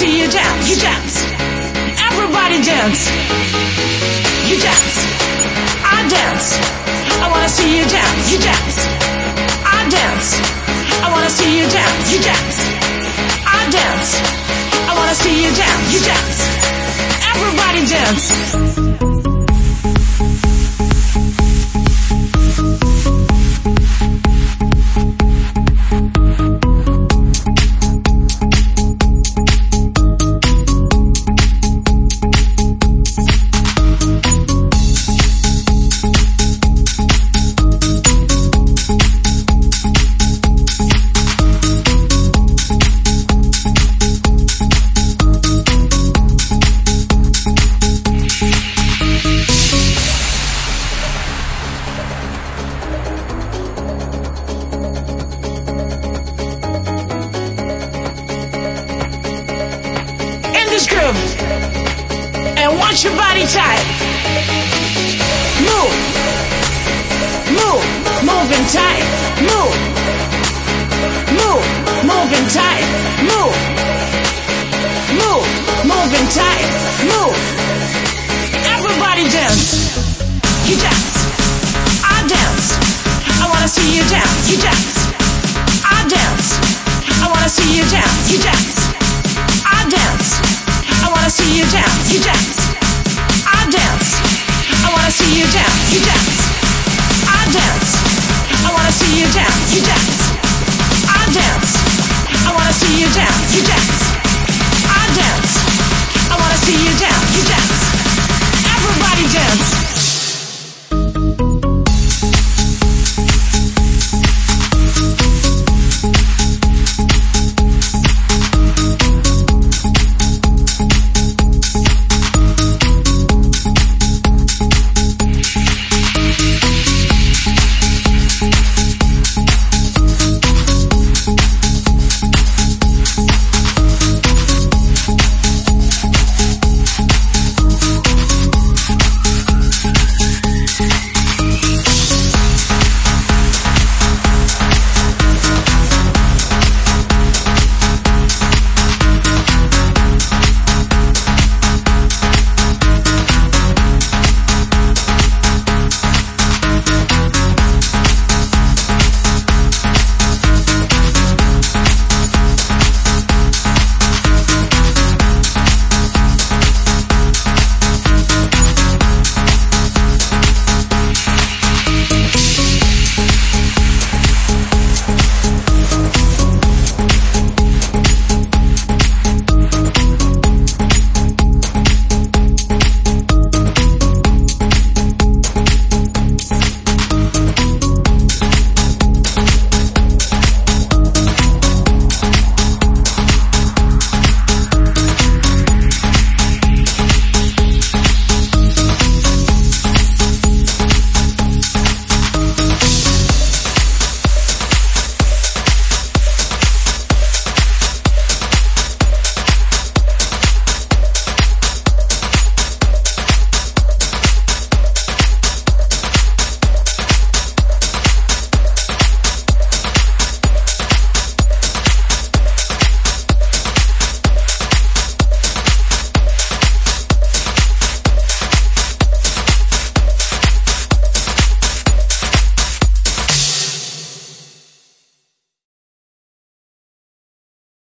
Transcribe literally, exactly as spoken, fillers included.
see you dance. You dance. Everybody dance. You dance. I dance. I wanna see you dance. You dance. I dance. I wanna see you dance. You dance. I dance. I wanna see you dance. You dance. Everybody dance. This groove and want your body tight. Move, move, moving tight. Move, move, moving tight. Move, move, moving tight. Move. Everybody dance. You dance. I dance. I wanna see you dance. You dance. I dance. I wanna see you dance. You dance. I dance. I wanna see you dance. You dance.